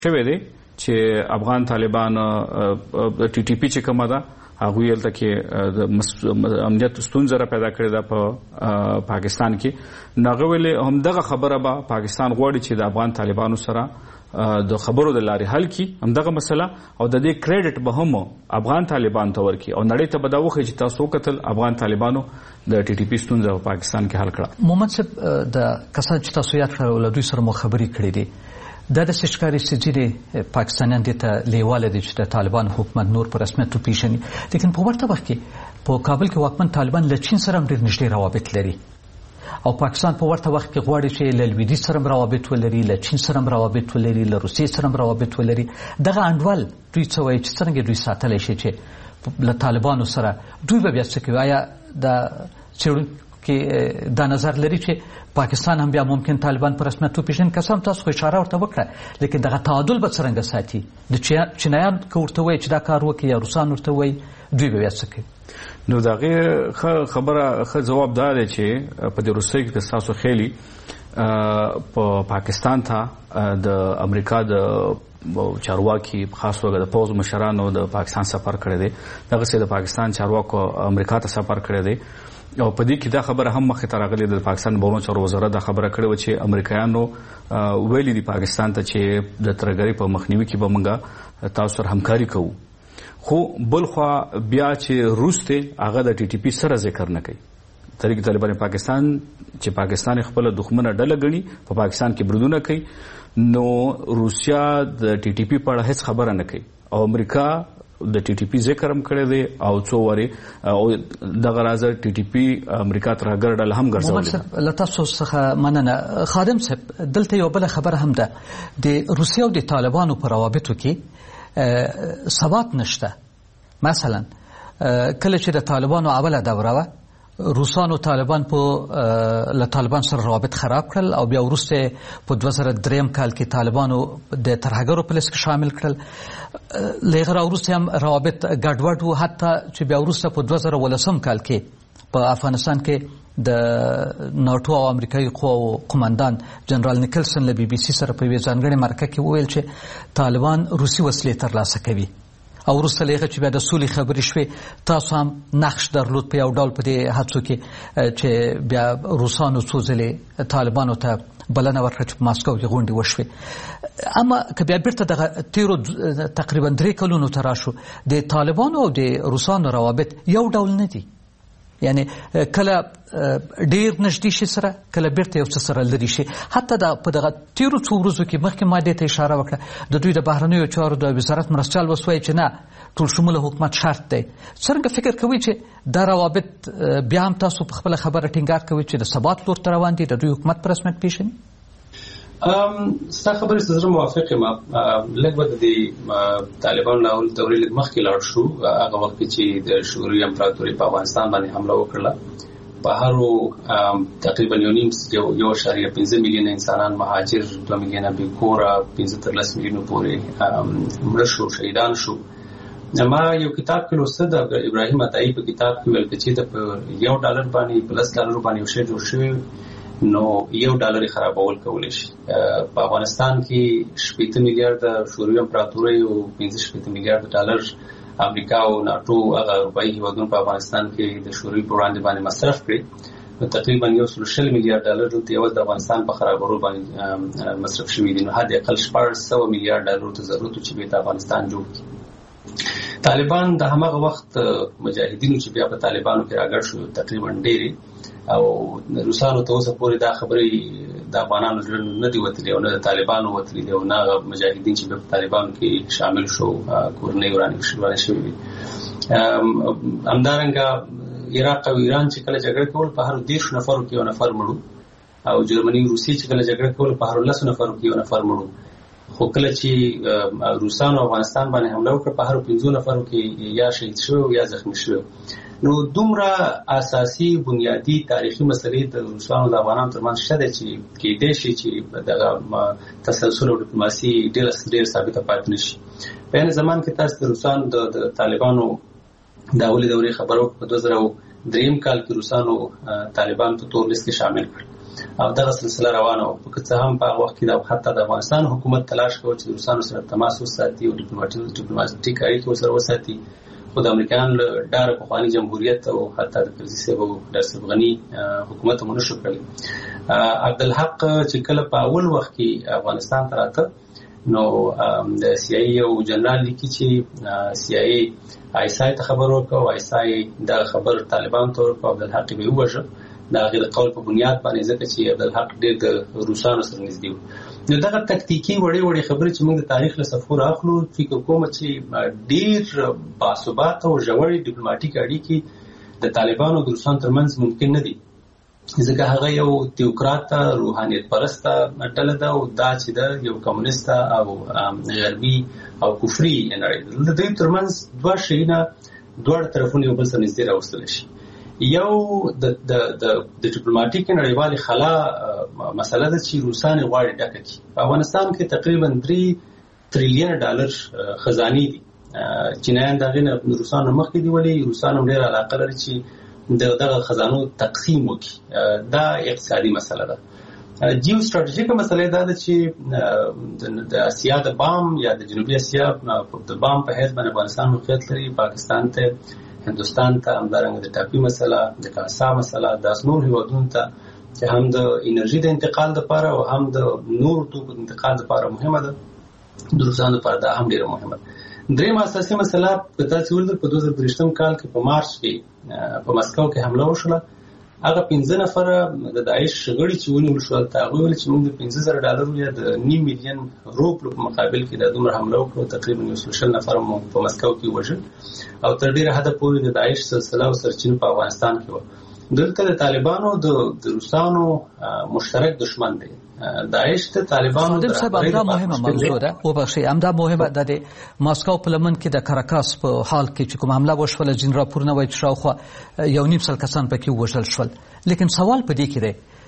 شوی دی چې افغان طالبان د ټي ټي پی چې کومه ده هغوی هلته کې د امنیت ستونزه را پیدا کړې ده په پاکستان کې. نو هغه ویلې همدغه خبره به پاکستان غواړي چې د افغان طالبانو سره د خبرو د لارې حل کړي همدغه مسله او د دې کریډټ به هم افغان طالبان ته ورکړي او نړۍ ته به دا وښیي چې تاسو وکتل افغان طالبانو د ټي ټي پی ستونزه په پاکستان کې حل کړه. محمد صاحب د کسان چې تاسو یاد کړل له دوی سره مو خبرې کړې دي دا د ښکاري چې پاکستانیان دې ته لیواله دي چې د طالبان حکومت نور په رسمیت وپیژني، لیکن په ورته وخت کې په کابل کې واکمن طالبان له چین سره ډېر نږدې روابط لري او پاکستان په ورته وخت کې غواړي چې له لویدیځ سره روابط ولري، له چین سره روابط ولري، له روسیې سره روابط ولري. دغه انډول دوی څه وایي چې څنګه دوی ساتلی شي چې له طالبانو سره دوی به بیا څه کوي؟ آیا د څېړونکي دا نظر لري چې پاکستان هم بیا ممکن طالبان په رسمیت وپیژني؟ که څه هم تاسو خو اشاره ورته وکړه، لیکن دغه تعادل به څرنګه ساتي؟ د چینایان که ورته وایي چې دا کار وکړي یا روسان ورته وایي دوی به بیا څه کوي؟ نو د هغې خبره ښه جواب دا دی چې په دې روسیې کې که ستاسو خیلي په پاکستان ته د امریکا د چارواکي په خاص توګه د پوځ مشرانو د پاکستان سفر کړی دی. دغسې د پاکستان چارواکو امریکا ته سفر کړی دی او په دې کې دا خبره هم مخې ته راغلې د پاکستان بهرنیو چارو وزارت دا خبره کړې وه چې امریکایانو ویلي دي پاکستان ته چې د ترهګرۍ په مخنیوي کې به موږ تاسو سره همکاري کوو. خو بل خوا بیا چې روس دی هغه د ټي ټي پی سره ذکر نه کوي. تحریک طالبان پاکستان چې پاکستان خپله دښمنه ډله ګڼي په پاکستان کې بریدونه کوي، نو روسیا د ټي ټي پی په اړه هیڅ خبره نه کوي او امریکا د ټي ټي پی ذکر هم کړی دی او څو وارې او دغه راز ټي ټي پی امریکا ترهګر ډله هم ګرځولې ده. له تاسو څخه مننه. خادم صاحب دلته یو بله خبره هم ده، د روسیې او د طالبانو په روابطو کې ثبات نشته. مثلا کله چې د طالبانو اوله دوره وه روسانو طالبان له طالبان سره روابط خراب کړل او بیا وروسته په 2003 کال کې طالبانو د ترهګرو په لیست کې شامل کړل. له هغه وروسته هم روابط ګډوډ وو، حتی چې بیا وروسته په 2013 کال کې په افغانستان کې د ناټو او امریکایي قواو قماندان جنرال نیکلسن له بي بي سي سره په یوې ځانګړې مرکه کې وویل چې طالبان روسي وسلې ترلاسه کوي او وروسته له هغه چې بیا د سولې خبرې شوې تاسو هم نقش درلود په یو ډول په دې هڅو کې چې بیا روسانو څو ځلې طالبانو ته بلنه ورکړه چې په ماسکو کې غونډې وشوې. اما که بیا بیرته دغه تیرو تقریبا 3 کلونو ته راشو د طالبانو او د روسانو روابط یو ډول نه دي، یعنی کله ډیر نږدې شي سره کله بیرته یو څه سره لري شي. حتی په دغه تیرو څو ورځو کې مخکې ما دې ته اشاره وکړه د دوی د بهرنیو چارو د وزارت مرستیال وسوی چې نه ټول شموله حکومت شرط دی. څرنګه فکر کوي چې دا روابط بیا هم تاسو په خپله خبره ټینګار کوي چې د ثبات لور ته روان دي، د دوی حکومت په رسمیت پیژني؟ ستا خبرې سره زه موافق یم. لږ به د طالبانو له اول دورې لږ مخکې لاړ شو، هغه وخت کې چې د شوروي امپراتورۍ په افغانستان باندې حمله وکړله. په هرو تقریبا 1.5 میلیونه انسانان مهاجر، 2 میلیونه بېکوره، 15 میلیونه پورې مړه شو، شهیدان شو. ما یو کتاب کې لوسته د ابراهیم عطایي په کتاب کې ویل چې د $1 باندې په $10 باندې یو شی جوړ شوی نو $1 خرابول کولی شي. په افغانستان کې 80 میلیارډ شوروي امپراتورۍ او 65 میلیارډ امریکا او ناټو هغه اروپایي هیوادونو په افغانستان کې د شوروي په وړاندې باندې مصرف کړي. نو تقریبا $100 میلیارډ دلته یوازې د افغانستان په خرابولو باندې مصرف شوي دي. نو حد اقل $400 میلیارډ ته ضرورت چې به د افغانستان جوړ کړي. طالبان د هماغه وخت مجاهدینو چې بیا په طالبانو کې راګډ شو تقریبا ډېری او روسانو ته اوسه پورې دا خبرې د افغانانو زړه نه دی وتلي او نه د طالبانو وتلي دی او نه هغه مجاهدین چې په طالبانو کې شامل شو کورنۍ ورانې شوي دي. همدارنګه عراق او ایران چې کله جګړه کول په هر 10 نفرو کې یو نفر مړو او جرمني روسي چې کله جګړه کول په هر 10 نفرو کې یو نفر مړو. خو کله چې روسانو افغانستان باندې حمله وکړه په هر 15 نفرو کې یا شهید شو یا زخمی شو. نو دومره اساسي بنیادی تاریخي مسلې د روسانو د افغانانو ترمنځ شته چې کېدای شي چې دغه تسلسل او ډیپلوماسي ډېر ثابته پاتې نشي. په یعنې زمان کې تاسو د روسانو د طالبانو د اولې دورې خبرو په 2003 کال کې روسانو طالبان په تور لیست کې شامل کړل. او دغه سلسله روانه وه. که څه هم په هغه وخت کې حتی د افغانستان حکومت تلاش کوي چې روسانو سره تماس وساتي او ډیپلوماټیک اړیکې ورسره وساتي، خو د امریکایانو له ډاره پخواني جمهوریت او حتی د کرزي صاحب او ډاکټر اشرف غني حکومت هم نشو کړی. عبدالحق چې کله په اول وخت کې افغانستان ته راته نو د CIA او جنرال لیکي چې CIA ISI ته خبر ورکړ، ISI دا خبر طالبان ته ورکړ، عبدالحق به ووژه د هغې د قول په بنیاد باندې، ځکه چې عبدالحق ډېر د روسانو سره نږدې و. نو دغه تکتیکي وړې خبرې چې موږ د تاریخ له صفحو راخلو، فکر کوم چې ډېر باثباته او ژورې ډیپلوماټیک اړیکې د طالبانو او د روسانو ترمنځ ممکن نه دي، ځکه هغه یو تیوکراته روحانیت پرسته ډله ده او دا چې ده یو کمونیسته او غربي او کفري نړۍ ده. د دوی ترمنځ دوه شیونه دواړه طرفونه یو بل سره نږدې راوستلی شي. یو د ډیپلوماټیک نړیوالې خلا مسله ده چې روسان غواړي ډکه کړي. په افغانستان کې تقریبا $3 تریلیون خزانې دي، چینایان د هغې نه روسانو مخکې دي، ولې روسان هم ډېره علاقه لري چې دغه خزانو تقسیم وکړي. دا اقتصادي مسله ده. جیو ستراتیژیکه مسله دا ده چې د اسیا د بام یا د جنوبي اسیا د بام په حیث باندې افغانستان موقعیت لري، پاکستان ته، هندوستان ته، همدارنګه د ټاپي مسله، د کاسا مسله، د نور هیوادونو ته چې هم د انرژي د انتقال لپاره او هم د نورو توکو د انتقال لپاره مهمه ده، د روسانو لپاره دا هم ډیره مهمه ده. درېمه اساسي مسله په تاسو ولر په 2023 کال کې په مارچ کې په مسکو کې حمله وشوه. هغه 15 نفره د داعش غړي چې ونیول شول، هغه ویل چې موږ د $15,000 یا د $9 ملیون روپیو په مقابل کې د دومره حمله وکړو. تقریبا 140 نفر مو په مسکو کې وژل او تر ډیره حد پورې د داعش سلسله او سرچینه په افغانستان کې و. دلته د طالبانو د روسانو مشترک دشمن دی. داعش ته طالبانو د همدا مهمه موضوع ده او بخشي همدا مهمه ده. د ماسکو په لمن کې د کاراکاس په حال کې چې کوم حمله وشوله، ځین راپورونه وایي چې شاوخوا 1.5 کسان پکې وژل شول. لیکن سوال په دې کې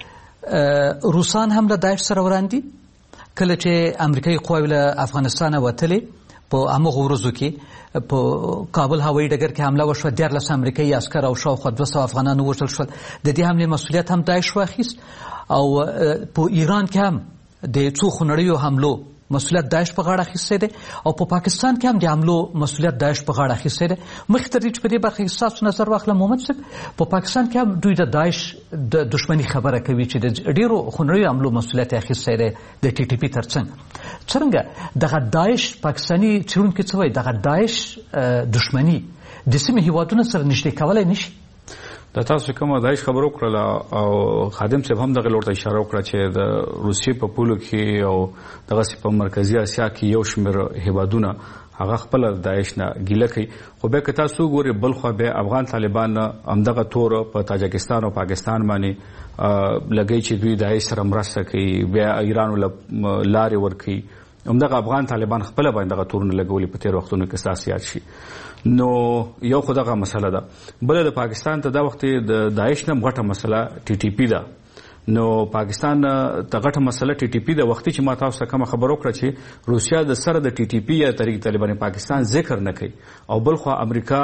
دی روسان هم له داعش سره وړاندې کله چې امریکایي قواوې له افغانستان وتلې په همغه ورځو کې په کابل هوایي ډګر کې حمله وشوه، 14 امریکایي عسکر او شاوخوا 200 افغانان وژل شول. د دې حملې مسؤلیت هم داعش واخیست او په ایران کې هم د څو خونړیو حملو مسؤلیت داعش په غاړه اخیستی دی او په پاکستان کې هم د حملو مسؤلیت داعش په غاړه اخیستی دی. مخکې تر دې چې په دې برخه کې ستاسو نظر واخلم محمد صاحب، په پاکستان کې هم دوی د داعش د دشمني خبره کوي چې د ډیرو خونړیو حملو مسؤلیت اخیستی دی د TTP ترڅنګ. څرنګه دغه داعش پاکستاني څېړونکي څه وایي دغه داعش دشمني د سیمې هیوادونو سره نږدې کولی نه شي؟ د تاسو کومه داعش خبرو کړله او خادم صاحب هم دغه لور ته اشاره وکړه چې د روسیې په پولو کې او دغه په مرکزی اسیا کې یو شمېر هیوادونه هغه خپل داعش نه ګیله کوي. خو به که تاسو ګورئ بل خو به افغان طالبان همدغه تور په تاجکستان او پاکستان باندې لګی چې دوی داعش سره مرسته کوي، بیا ایران لارې ورکوي. همدغه افغان طالبان خپل باندې دغه تورونه لګولي په تیر وختونو کې اساسيات شي. نو یو خدغه مسله ده. بل د پاکستان ته دا وخت د داعش نه غټه مسله TTP ده. نو پاکستان ته غټه مسله TTP د وختي چې ما تاسو کوم خبر وکړه چې روسیا د سره د TTP یا طریق طالبان پاکستان ذکر نه کوي او بل خو امریکا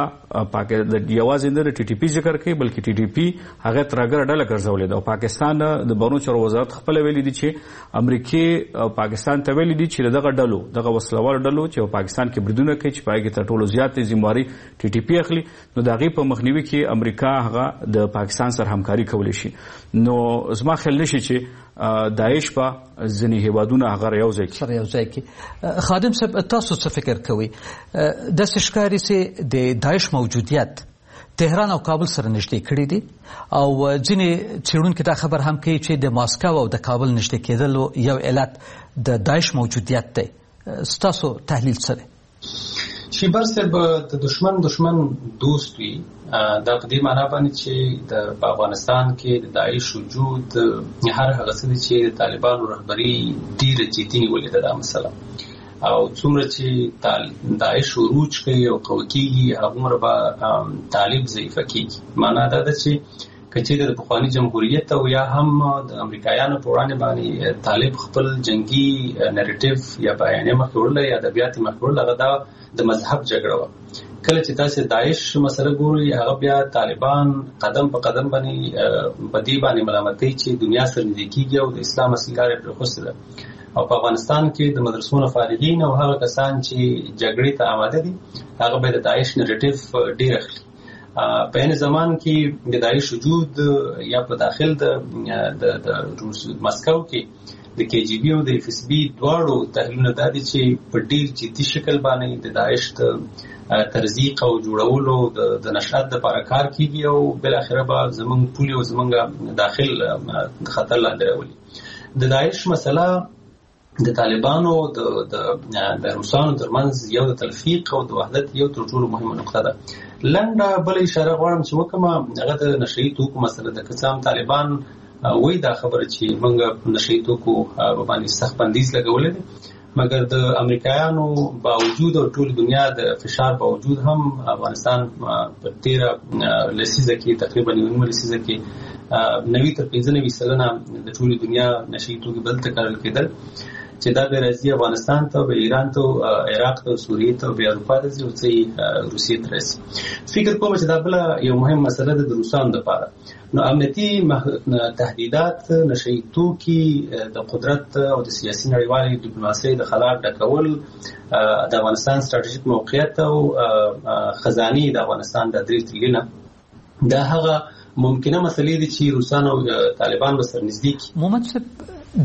د یوازې د TTP ذکر کوي بلکې TTP هغه ترګر ډله ګرځولې ده او پاکستان د بهرنیو چارو وزارت خپل ویلي دي چې امریکا او پاکستان ته ویلي دي چې دغه ډلو دغه وسلوال ډلو چې پاکستان کې بریدونه کوي چې پای کې تر ټولو زیات ذمہواری TTP اخلي. نو دغه په مخنیوي کې امریکا هغه د پاکستان سره همکاري کولی شي. نو ما خیال نشي چې داعش په ځینې هیوادونه هغه یو ځای کې. خادم صاحب تاسو څه فکر کوئ د ښکاري چې د داعش موجودیت تهران او کابل سره نږدې کړی دي او ځینې څېړونکي دا خبر هم کوي چې د ماسکو او د کابل نږدې کېدلو یو علت د داعش موجودیت دی. ستاسو تحلیل څه دی؟ شیبر صاحب د دشمن دوست وي دا په دې معنا باندې چې د افغانستان کې د داعش وجود هر هغه څه چې طالبانو رهبري ډیره جدي نیولې ده دا مسله او څومره چې داعش عروج کوي او قوي کېږي هغومره به طالب ضعیفه کېږي. معنا دا ده چې که چېرې د پخواني جمهوریت او یا هم د امریکایانو په وړاندې باندې طالب خپل جنگي نریټیو یا بیانیه مخکې وړله یا ادبیات مخکې وړله هغه دا د مذهب جګړه وه کله چې تاسو داعش مسله ګوري هغه بیا طالبان قدم په قدم باندې په دې باندې ملامتي چې دنیا سره نږدې کیږي او د اسلام اصلګار پر خوسته ده او په افغانستان کې د مدرسو فارغین او هغه کسان چې جګړې ته آماده دي هغه به د داعش نریټیو ډیر اخلي په ان زمان کې د داعش وجود یا په داخل د مسکو کې د کی جی بی او د اف اس بی دواړو تحلیلونه د دې چې په ډیر جدي شکل باندې د داعش د ترزیق او جوړولو د نشاط لپاره کار کیږي او بل اخره به زمونږ پولی او زمونږ داخل خطر لاندې راولي د داعش مسله د طالبانو د روسانو ترمنځ یو د تلفیق او د وحدت یو تر ټولو مهمه نقطه ده. لنډه بل اشاره غواړم چې وکړم هغه د نشئی توکو مسله ده. که طالبان وای دا خبره چې موږ نشئی توکو باندې سخت بندیز لګولې دي مګر د امریکایانو باوجود او ټول دنیا د فشار باوجود هم افغانستان په 13 لسیزه کې تقریبا 9 لسیزه کې 90 تر 95% د ټول دنیا نشئی توکو بل تکرار کېدل چې دا به راځي افغانستان ته به ایران ته عراق ته سوریه ته به اروپا ته ځي او چې روسیې ته راسي. فکر کوم چې دا بل یو مهم مسله ده د روسانو لپاره. نو امنیتي تهدیدات نشئی توکي د قدرت او د سیاسي نړیوالې ډیپلوماسۍ د خلا ډکول د افغانستان ستراتیژیک موقعیت او خزاني د افغانستان د 3 تریلیونه دا هغه ممکنه مسلې دي چې روسانو او طالبان به سره نږدې کی. محمد صاحب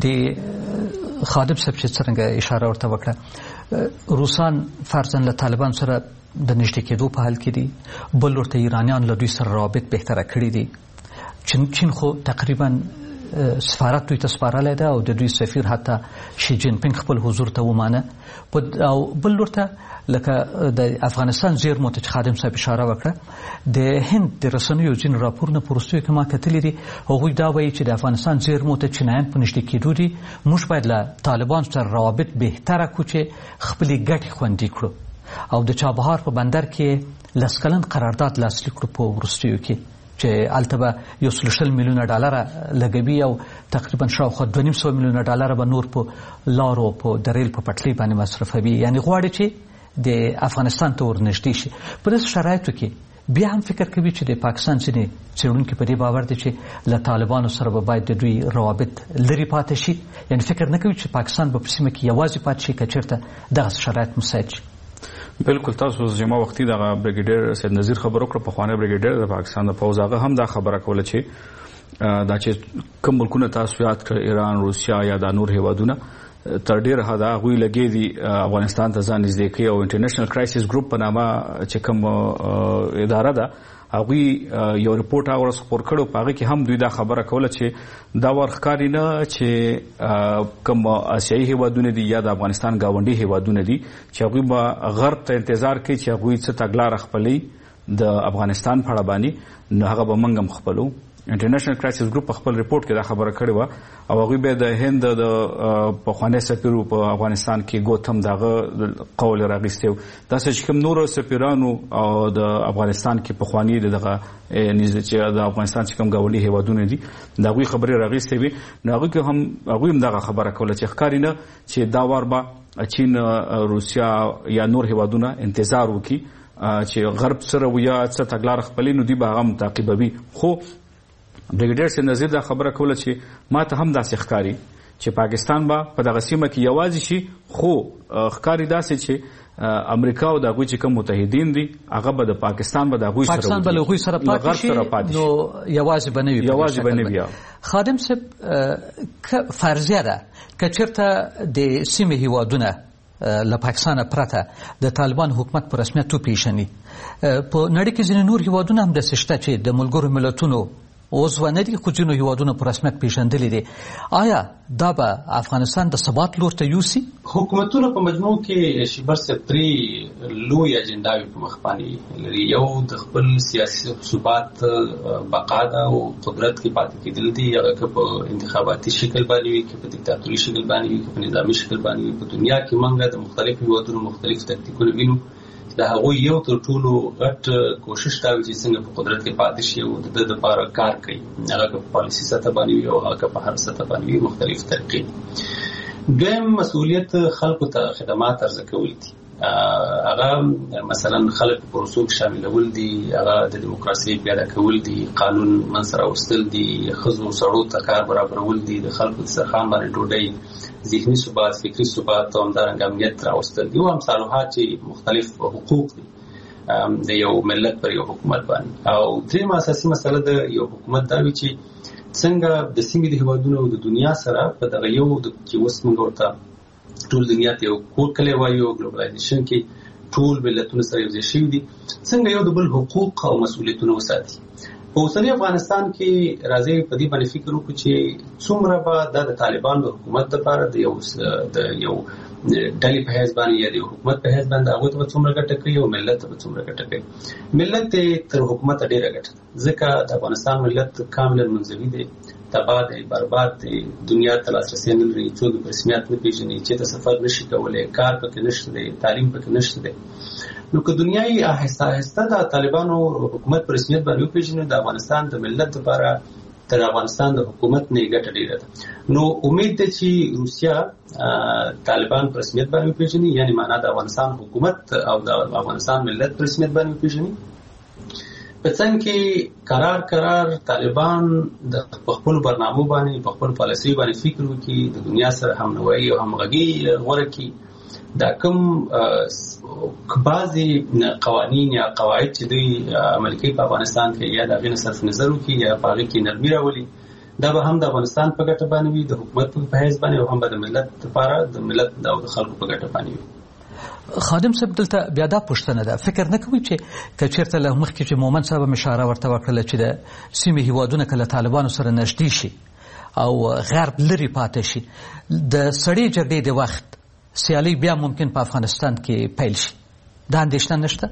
د خادم صاحب چې څنګه اشاره ورته وکړه روسان فرضاً له طالبان سره د نږدې کېدو په حال کې دي بل ورته ایرانیان له دوی سره روابط بهتره کړي دي. چین خو تقریبا سفارت دوی ته سپارلی ده او د دوی سفیر حتی شي جین پینګ خپل حضور ته ومانه او بل ورته لکه د افغانستان زیرمو ته چې خادم صاحب اشاره وکړه د هند د رسنیو ځینې راپورونه په وروستیو کې ما کتلي دي هغوی دا وایي چې د افغانستان زیرمو ته چینایان په نږدې کېدو دي موږ باید له طالبان سره روابط بهتره کړو چې خپلې ګټې خوندي کړو او د چابهار په بندر کې 10 کلن قرارداد لاسلیک کړو په وروستیو کې چې البته 120 میلیونه ډالر لګوي او تقریبا شاوخوا 2.5 میلیونه ډالر به نور په لارو په دریل په پټلۍ باندې مصرفوي. یعنی غواړي چې د افغانستان ته ورنږدې شي. په داسې شرایطو کې بیا هم فکر کوي چې د پاکستان ځینې څېړونکي په دې باور دي چې له طالبانو سره به باید د دوی روابط لرې پاتې شي. یعنی فکر نه کوي چې پاکستان به په سیمه کې یوازې پاتې شي که چېرته دغه شرایط مساعد شي. بالکل تاسو جمع وختي د بریګیډیر سید نذیر خبرو کړ په خوانه بریګیډیر د پاکستان د فوج هغه هم دا خبره کوله چې دا چې کوم ملکونه تاسو یاد کړ ایران روسیا یا د نور هیوادونه تر ډیره حدا غوي لګي دي افغانستان ته ځان نږدې کوي او انټرنیشنل کرایسس ګروپ په نامه چې کوم اداره ده هغه یو ریپورت هغه خبر کړو په هغه کې هم دوی دا خبره کوله چې دا ورخکاری نه چې کوم آسیایي هیوادونه دي یا د افغانستان گاونډي هیوادونه دي چې هغه به غرب ته انتظار کوي چې هغه څه تګلار خپلې د افغانستان په اړه باندې نه هغه به منګم خپلو. انټرنیشنل کرایسس ګروپ په خپل ریپورت کې دا خبره کړې و او هغه به د هند د پخوانی سفیر په افغانستان کې ګوتم دغه قول راغستو تاسو چې کوم نور سفیرانو او د افغانستان کې پخوانی دغه چې د افغانستان چې کوم گاونډي هیوادونه دي دغه خبره راغستې وي نو هغه هم دغه خبره کوله چې ښکاری نه چې دا وار به چین روسیا یا نور هیوادونه انتظار وکړي چې غرب سره ویا څه تګلار خپلې نو دی به هم تعقیبوي. خو بریګیډیر سید نذیر دا خبره کوله چې ما ته هم داسې ښکاری چې پاکستان به په دغه سیمه کې یوازې شي خو ښکاری داسې چې امریکا او دغه چې کوم متحدین دي هغه به د پاکستان به دغه سره پاکستان به له سره پاتې شي نو یوازې بنوي. خادم صاحب فرضیه ده که چېرته د سیمې هیوادونه له پاکستان پرته د طالبان حکومت په رسمیت وپیژني په نړۍ کې ځینې نور هیوادونه هم داسې شته چې د ملګرو ملتونو عضو نه دي خو ځینو هیوادونو په رسمیت پیژندلي دي. آیا دا به افغانستان د ثبات لور ته یوسي؟ حکومتونه په مجموع کې شیبر سپری لوی اجنډاوي په مخ باندې لري. یو د خپل سیاسي ثبات بقا ده او قدرت کې پاتې کېدل دي هغه که په انتخاباتي شکل باندې وي که په دیکتاتوري شکل باندې وي که په نظامي شکل باندې وي. په دنیا کې موږ د مختلفو هیوادونو مختلف تکتیکونه وینو د هغوی یو تر ټولو غټ کوشش دا وي چې څنګه په قدرت کې پاتې شي او د ده دپاره کار کوي هغه که په پالیسي سطح باندې وي او هغه که په هر سطح باندې وي مختلف طریقې. دویم مسؤلیت خلکو ته خدمات عرضه کول دي. هغه مثلا خلک پروسو شاملول دي، هغه د دیموکراسي پیاده کول دي، قانون منځ راوستل دي، ښځو سړو ته کار برابرول دي، د خلکو د دسترخوان باندې ډوډۍ، ذهني ثبات، فکري ثبات او همدارنګه امنیت راوستل دي، او امثالها چې مختلف حقوق دي د یو ملت پر یو حکومت باندې. او درېمه اساسي مسله د یو حکومت دا وي چې څنګه د سیمې د هیوادونو او د دنیا سره په دغه یو چې اوس موږ ورته ټول دنیا ته یو کور کلی وایو، ګلوبلایزیشن کې ټول ملتونه سره یوځای شوي دي، څنګه یو د بل حقوق او مسؤلیتونه وساتي. په اوسني افغانستان کې راځي په دې باندې فکر وکړو چې څومره به د طالبان د حکومت لپاره د یو ډلې په حیث باندې یا د حکومت په حیث باندې هغه ته څومره ګټه کوي او ملت ته څومره ګټه کوي. ملت تر حکومت ډیره ګټه، ځکه د افغانستان ملت کاملا منزوي دی، تباه دی، برباد دی، دنیا ته لاسرسی نه لري، څوک په رسمیت نه پیژني، چې ته سفر نشي کولای، کار پکې نشته دی، تعلیم پکې نشته دی. نو که دنیا یې آهسته آهسته د طالبانو حکومت په رسمیت باندې وپیژني، د افغانستان د ملت لپاره تر افغانستان د حکومت نه ګټه ډیره ده. نو امید ده چې روسیا طالبان په رسمیت باندې وپیژني، یعنی معنا د افغانستان حکومت او د افغانستان ملت په رسمیت باندې وپیژني. په څنګ کې قرار طالبان د خپل برنامو باندې په خپل پالیسي باندې فکر وکړي، د دنیا سره همنوایي او همغږي غوره کړي، دا کوم بعضي قوانین یا قواعد چې دوی عملي کوي په افغانستان کې، یا د هغې نه صرف نظر وکړي یا په هغې کې نرمي راولي، دا به هم د افغانستان په ګټه باندې وي، د حکومت په حیث باندې، او هم به د ملت لپاره د ملت او د خلکو په ګټه باندې وي. خادم صاحب دلته بیا دا پوښتنه ده، فکر نه کوي چې که چېرته له مخکې چې مومن صاحب هم اشاره ورته وکړله چې د سیمې هیوادونه که له طالبانو سره نږدې شي او غرب لرې پاتې شي، د سړې جګړې د وخت سیالي بیا ممکن په افغانستان کې پیل شي، دا اندېښنه نشته؟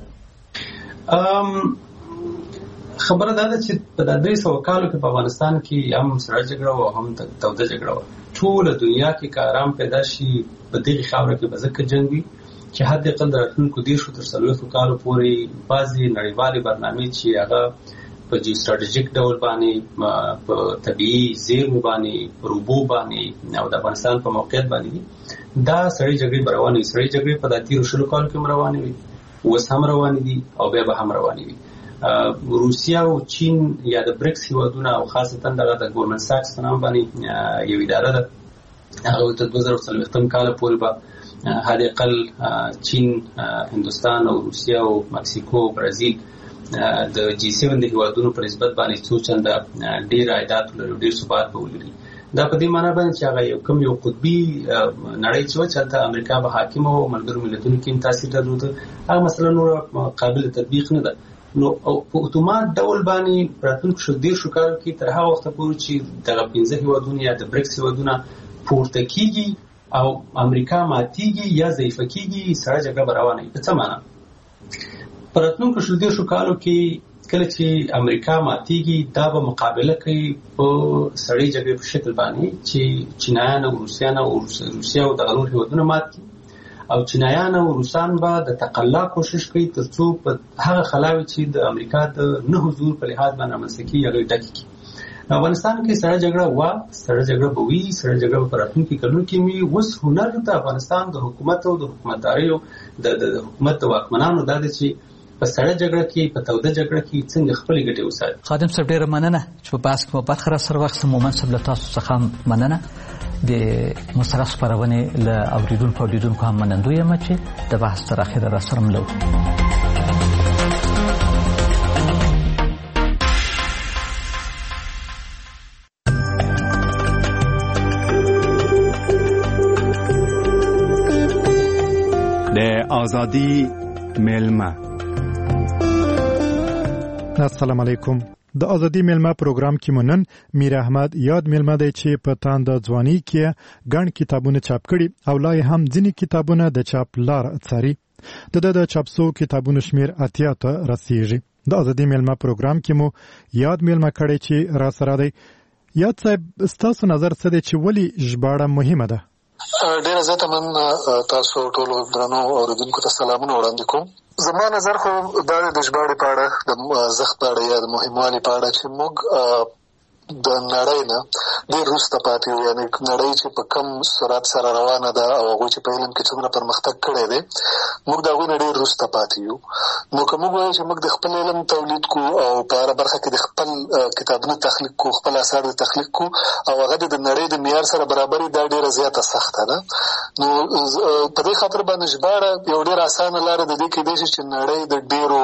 خبره دا ده چې په 300 کالو کې په افغانستان کې هم سړه جګړه او هم توده جګړه وه. ټوله دنیا کې که آرام پیدا شي په دغې خاوره کې به ځکه جنګ وي چې حد اقل د راتلونکو 10 تر 40 کالو پورې بعضې نړیوالې برنامې چې هغه په جیو ستراتیژیک ډول باندې، په طبیعي زیرمو باندې، په اوبو باندې او د افغانستان په موقعیت باندې دي، دا سړې جګړې به روانې وي. سړې جګړې په 13 کالو کې هم روانې وي، اوس هم روانې دي او بیا به هم روانې وي. روسیا او چین یا د بریکس هیوادونه او خاصتا دغه د ګورمن ساکس په نام باندې یو اداره ده، هغه تر 2040 کال پورې به حد اقل چین، هندوستان او روسیا او مکسیکو او برازیل د G7 د هیوادونو په نسبت باندې څو چنده ډیر عایدات لري، ډیر ثبات به ولري. دا په دې معنی باندې چې هغه یو کوم یو قطبي نړۍ چې چلته امریکا به حاکم او ملګرو ملتونو کې تاثیر درلود، هغه مثلا نور قابل تطبیق نه ده. نو په اتومات ډول باندې راتلونکو 10 کالو کې تر هغه وخت پورې چې دغه 15 هیوادونه یا د بریکس هیوادونه پورته کیږي او امریکا ماتیږي یا ضعیفه کیږي، سړه جګړه به روانه وي. په څه معنی؟ په راتلونکو 10 کالو کې کله چې امریکا ماتیږي، دا به مقابله کوي په سړې جګړې په شکل باندې چې چینایان او روسیان او روسیا او دغه نور هیوادونه مات کړي، او چینایان او روسان به د تقلا کوشش کوي ترڅو په هغه خلاوي چې د امریکا د نه حضور په لحاظ باندې رامنځته کیږي هغه ډکې کړي. افغانستان کې سړه جګړه به وي، سړه جګړه په راتلونکي کلونو کې وي. اوس هنر د افغانستان د حکومت او د حکومتداریو د حکومت د واکمنانو دا دی چې په سړه جګړه کې، په توده جګړه کې څنګه خپلې ګټې وساتي. خادم صاحب ډېره مننه چې په بحث کې مو برخه راسره واخیسته. مومن صاحب له تاسو څخه مننه، د مسترس خپرونې له اوریدونکو او لیدونکو هم منندوی یم چې د بحث تر اخره راسره ملو. د آزادی میلمه. السلام علیکم. د ازادي میلمه پروګرام کې مونن میر احمد یاد میلمه دی چې په تاند ځواني کې ګڼ کتابونه چاپ کړي او لا هم ځینې کتابونه د چاپ لار څاري. د چاپسو کتابونو شمیر 80 ته رسیږي. د ازادي میلمه پروګرام کې مو یاد میلمه کړي چې را سره دی. یاد صاحب، ستاسو نظر څه دی چې ولې ژباړه مهمه ده؟ ډېر زیات من تاسو ټول درنو اوریدونکو ته سلامونه وړاندې کوم. زما نظر خو دا د ژباړې په اړه، د ارزښت په اړه یا د مهموالي په اړه چې موږ د نړۍ نه ډېر وروسته پاتې یو، یعنې نړۍ چې په کم سرعت سره روانه ده او هغوی چې په علم کې څومره پرمختګ کړی دی موږ د هغوی نه ډېر وروسته پاتې یو. نو که موږ وایو چې موږ د خپل علم تولید کو او په هره برخه کې د خپل کتابونه تخلیق کو، خپل اثار د تخلیق کو او هغه د نړۍ د معیار سره برابري، دا ډېره زیاته سخته ده. نو په دې خاطر باندې ژباړه یو ډېر اسانه لاره د دې کېدای شي چې نړۍ د ډېرو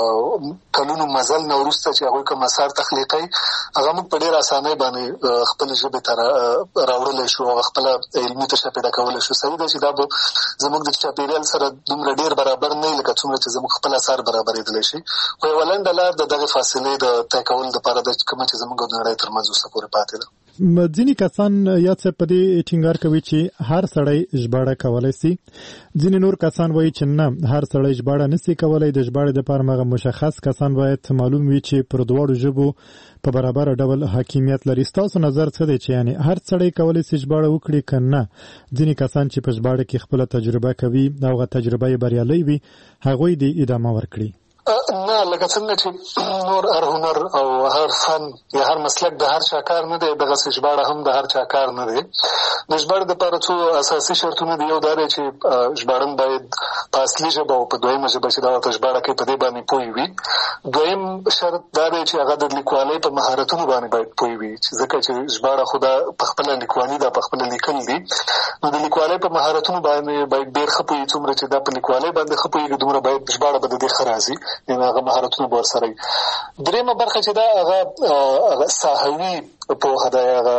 کلونو مزل نه وروسته چې هغوی کوم اثار تخلیقوي هغه موږ په ډېره اسانۍ باندې خپل ژبې ته راوړلی شو او خپله علمي تشه پیدا کولی شو. صحیح ده چې دا به زموږ د چاپېریال سره دومره ډېر برابر نه وي لکه څومره چې زموږ خپل اثار برابرېدلی شي، خو یوه لنډه لار د دغې فاصلې د طی کولو دپاره ده کومه چې زموږ او د نړۍ تر منځ اوسه پورې پاتې ده. ځینې کسان یا څه په دې ټینګار کوي چې هر سړی ژباړه کولی سي، ځینې نور کسان وایي چې نه، هر سړی ژباړه نسي کولی. د ژباړې دپاره هغه مشخص کسان باید معلوم وي چې پر دواړو ژبو په برابر ډول حاکمیت لري. ستاسو نظر څه دی چې یعنې هر سړی کولی سي ژباړه وکړي که نه؟ ځینې کسان چې په ژباړه کې خپله تجربه کوي او هغه تجربه یې بریالۍ وي هغوی دې ادامه ورکړي. نه، لکه څنګه چې نور هر هنر او هر فن یا هر مسلک د هر چا کار نه دی، دغسې ژباړه هم د هر چا کار نه دی. د ژباړې دپاره څو اساسي شرطونه دي. یو دا دی چې ژباړن باید په اصلي ژبه او په دویمه ژبه چې دا ورته ژباړه کوي په دې باندې پوه وي. دویم شرط دا دی چې هغه د لیکوالۍ په مهارتونو باندې باید پوه وي، ځکه چې ژباړه خو دا په خپله لیکوالي ده، په خپله لیکل دي. نو د لیکوالۍ په مهارتونو باندې باید ډېر ښه پوهي. څومره چې دا په لیکوالۍ باندې ښه پوهېږي دومره باید ژباړه به د دې ښه راځي، یعنې هغه مهارتونه به ورسره وي. درېیمه برخه چې دا هغه ساحوي پوهه ده، هغه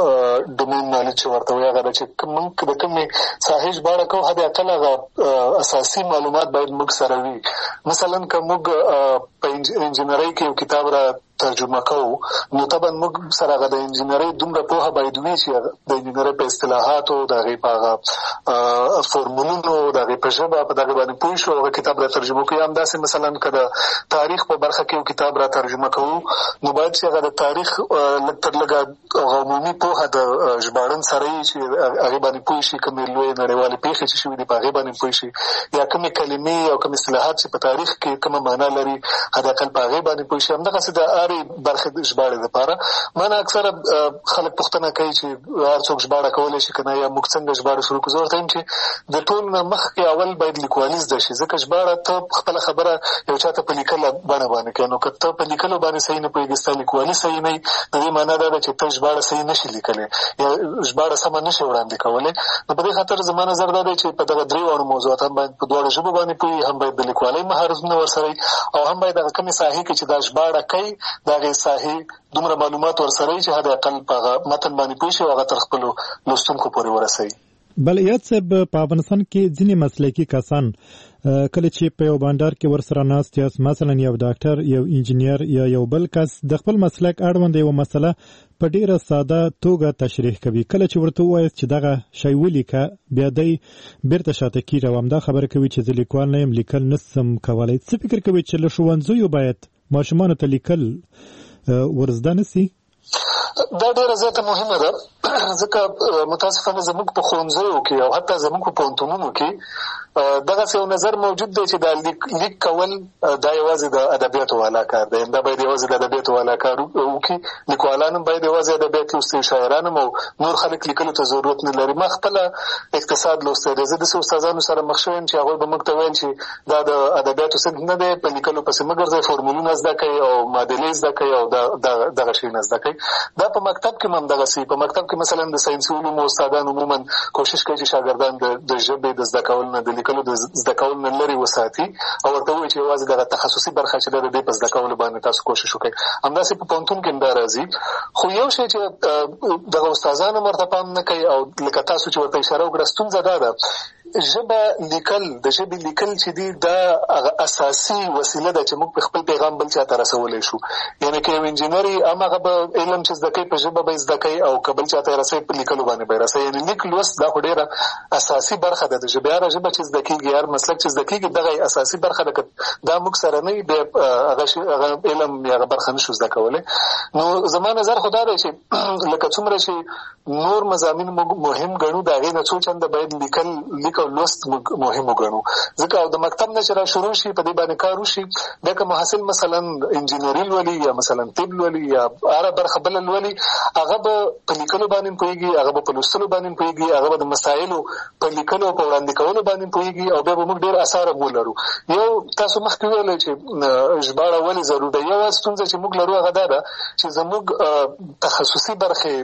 ډومین نالج چې ورته وایي، هغه ده چې موږ د کومې ساحې ژباړه کوو حد اقل هغه اساسي معلومات باید موږ سره وي. مثلا که موږ په انجینرۍ کې یو کتاب را ترجمه کوو نو طبعا موږ سره هغه د انجینرۍ دومره پوهه باید وي چې د انجینرۍ په اصطلاحاتو، د هغې په هغه فورمولونو، د هغې په ژبه په دغې باندې پوه شو هغه کتاب را ترجمه کوو. یا همداسې مثلا که د تاریخ په برخه کې یو کتاب را ترجمه کوو نو باید چې هغه د تاریخ لږ تر لږه عمومي پوهه د ژباړن سره وي چې هغې باندې پوه شي، کومې لویې نړیوالې پېښې چې شوي دي په هغې باندې پوه شي، یا کومې کلمې او کوم اصطلاحات چې په تاریخ کې کومه معنا لري حد اقل په هغې باندې پوه شي. همدغسې د هرې برخې د ژباړې دپاره مانه اکثره خلک پوښتنه کوي چې هر څوک ژباړه کولی شي که نه، یا موږ څنګه ژباړه شروع کړو. زه ورته وایم چې د ټول نه مخکې اول باید لیکوالي زده شي، ځکه ژباړه ته خپله خبره یو چا ته په لیکله بڼه باندې کوي. نو که ته په لیکلو باندې صحیح نه پوهېږې، ستا لیکوالي صحیح نه وي، د دې معنا دا ده چې ته ژباړه صحیح نه شي لیکلی یا ژباړه سمه نه شي وړاندې کولی. نو په دې خاطر زما نظر دا دی چې په دغه درې واړو موضوعات هم باید په دواړو ژبو باندې پوهي، هم باید د لیکوالۍ مهارتونه ورسره وي او هم باید هغه کومې ساحې کې چې دا ژباړه کوي د هغې ساحې دومره معلومات ورسره وي چې حد اقل په هغه متن باندې پوه شي او هغه تر خپلو لوستونکو پورې ورسوي. بل یاد صاحب، په افغانستان کې ځینې مسلکي کسان کله چې په یو بانډار کې ورسره ناست یاست، مثلا یو ډاکټر، یو انجینیر یا یو بل کس د خپل مسلک اړوند یوه مسله په ډیره ساده توګه تشریح کوي، کله چې ورته ووایاست چې دغه شی ولیکه بیا دی بیرته شاته کېږي او همدا خبره کوي چې زه لیکوال نه یم، لیکل نسم کولی. څه فکر کوي چې له ښوونځیو باید ماشومانو ته لیکل ورزده نسي؟ دا ډېره زیاته مهمه ده، ځکه متاسفانه زموږ په ښوونځیو کې او حتی زموږ په پوهنتونونو کې دغسې یو نظر موجود دی چې دا لیک کول دا یوازې د ادبیاتو والا کار دی، دا باید یوازې د ادبیاتو والا کار وکړي. لیکوالان هم باید یوازې ادبیات لوستي، شاعران هم او نور خلک لیکلو ته ضرورت نه لري. ما خپله اقتصاد لوستی دی، زه داسې استادانو سره مخ شوی یم چې هغوی به موږ ته ویل چې دا د ادبیاتو صنف نه دی، په لیکلو پسې مه ګرځئ، فورمولونه زده کوئ او معادلې زده کوئ او دغه شیونه زده کوئ. دا په مکتب کې هم دغسې، په مکتب کې مثلا د ساینسي علومو استادان عموما کوشش کوي چې شاګردان د ژبې د زده کولو نه، د لیکلو د زده کولو نه لرې وساتي او ورته ووایي چې یوازې دغه تخصصي برخه چې ده د دې په زده کولو باندې تاسو کوشش وکړئ. همداسې په پوهنتون کې هم دا راځي. خو یو شی چې دغه استادان هم ورته پام نه کوي او لکه تاسو چې ورته اشاره وکړه، ستونزه دا ده ژبه لیکل، د ژبې لیکل چې دي دا هغه اساسي وسیله ده چې موږ په خپل پیغام بل چا ته رسولی شو. یعنې که یو انجینر یي هماغه به علم چې زده کوي په ژبه به یې زده کوي او که بل چا ته یې رسوي په لیکلو باندې به یې رسوي. یعنې لیک لوست دا خو ډېره اساسي برخه ده د ژبې. هره ژبه چې زده کېږي، هر مسلک چې زده کېږي دغه اساسي برخه ده. که دا موږ سره نه وي بیا هغه علم یا هغه برخه نشو زده کولی. نو زما نظر خو دا دی چې لکه څومره چې نور مضامین موږ مهم ګڼو د هغې نه څو چنده باید لیک او لوست مهم وګڼو. ځکه د مکتب نه چې را شروع شي په دې باندې کار وشي، بیا که محصل مثلا انجینری لولي یا مثلا طب لولي یا هره برخه بله لولي، هغه به په لیکلو باندې پوهېږي، هغه به په لوستلو باندې پوهېږي، هغه به د مسایلو په لیکلو او په وړاندې کولو باندې پوهېږي، او بیا به موږ ډېر اثار ولرو. یو تاسو مخکې ویلی چې ژباړه ولې ضرور ده. یوه ستونزه چې موږ لرو هغه دا ده چې زموږ تخصصي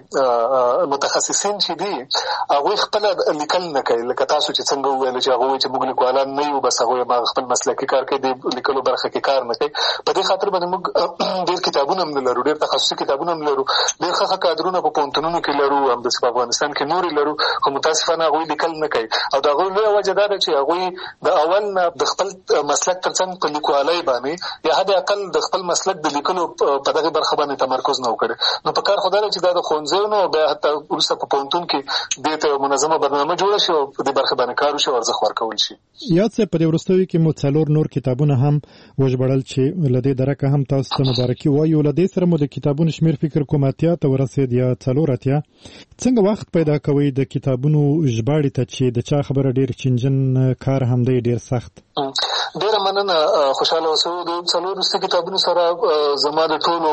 برخې متخصصین چې دي هغوی خپله لیکل نه کوي. لکه تاسو چې څنګه وویل چې هغوی چې موږ لیکوالان نه یو، بس هغوی خپل مسلکي کار کوي، د لیکلو برخه کې کار نه کوي. په دې خاطر باندې موږ ډېر کتابونه هم نه لرو، ډېر تخصصي کتابونه هم لرو، ډېر ښه کادرونه په پوهنتونونو کې لرو، همداسې په افغانستان کې نورې لرو، خو متاسفانه هغوی لیکل نه کوي. او د هغوی لویه وجه دا ده چې هغوی د اول نه د خپل مسلک تر څنګ په لیکوالۍ باندې یا حد اقل د خپل مسلک د لیکلو په دغه برخه باندې تمرکز نه وکړي. نو په کار خو دا ده چې دا د ښوونځیو نه بیا حتی وروسته په پوهنتون کې دې ته منظمه برنامه جوړه شي او په دې برخه باندې کار وشي او ارزښت ورکول شي. یاد صاحب، په دې وروستیو کې مو 4 نور کتابونه هم وژباړل چې له دې درکه هم تاسو ته مبارکي وایو. له دې سره مو د کتابونو شمېر فکر کوم 80 ته ورسېد یا 4 څنګه وخت پیدا کوئ د کتابونو ژباړې ته چې د چا خبره ډېر چنجن کار هم دی ډېر سخت؟ ډېره مننه، خوشحاله اوسئ. د 4 وروستي کتابونو سره زما د ټولو